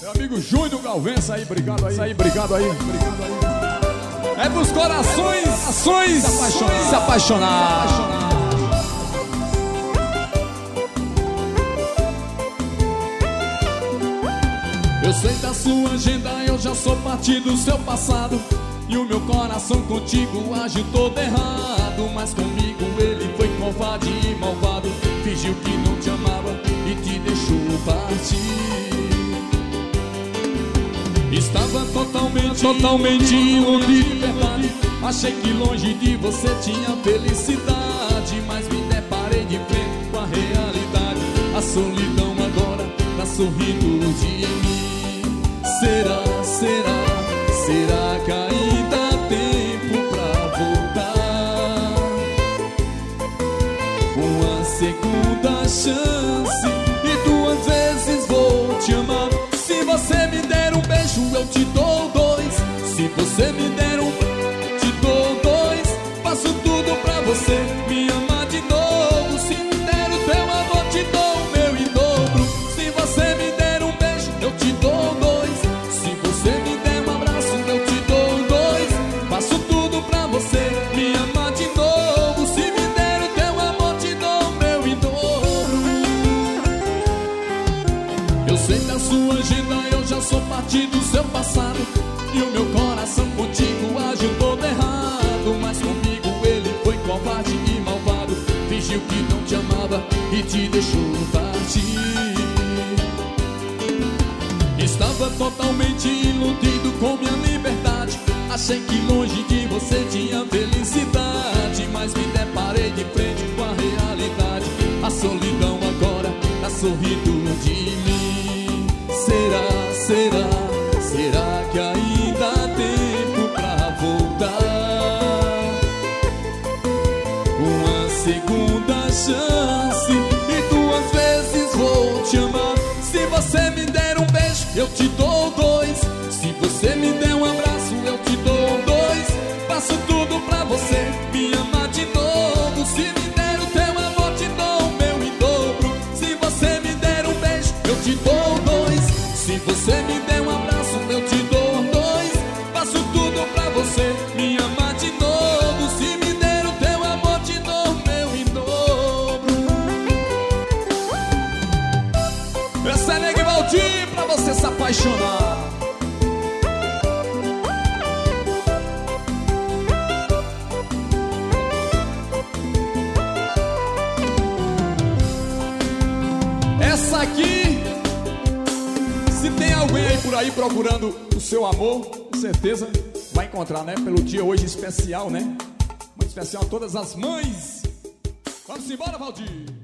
Meu amigo Júnior Galvença aí, obrigado aí. Obrigado aí. É pros corações se apaixonar. Eu sei da sua agenda, eu já sou parte do seu passado. E o meu coração contigo agiu todo errado. Mas comigo ele foi covarde e malvado. Fingiu que não te amava e te deixou partir. Estava totalmente iludido, verdade. Achei que longe de você tinha felicidade. Mas me deparei de frente com a realidade. A solidão agora tá sorrindo de mim. Será que ainda há tempo pra voltar? Uma segunda chance e 2 vezes vou te amar. Se você me der um beijo, eu te dou 2. Se você me der um, te dou 2. Faço tudo pra você me amar de novo. Se me der o teu amor, te dou o meu em dobro. Se você me der um beijo, eu te dou 2. Se você me der um abraço, eu te dou 2. Faço tudo pra você me amar de novo. Se me der o teu amor, te dou o meu em dobro. Eu sei da sua agenda, eu já sou parte do seu passado. E o meu coração contigo agiu todo errado. Mas comigo ele foi covarde e malvado. Fingiu que não te amava e te deixou partir. Estava totalmente iludido com minha liberdade. Achei que longe de você tinha felicidade. Mas me deparei de frente com a realidade. A solidão agora tá sorrindo de mim. Será que ainda há tempo pra voltar? Uma segunda chance e 2 vezes vou te amar. Se você me der um beijo, eu te dou 2. Se você me der um abraço, eu te dou 2. Faço tudo pra você me amar de novo. Se me der o teu amor, te dou o meu em dobro. Se você me der um beijo, eu te dou 2. Se você me der um abraço, eu te dou 2. Faço tudo pra você me amar de novo. Se me der o teu amor, te dou o meu em dobro. Essa é Nega Valdir pra você se apaixonar. Essa aqui, se tem alguém aí por aí procurando o seu amor, com certeza vai encontrar, né? Pelo dia hoje especial, né? Muito especial a todas as mães. Vamos embora, Valdir.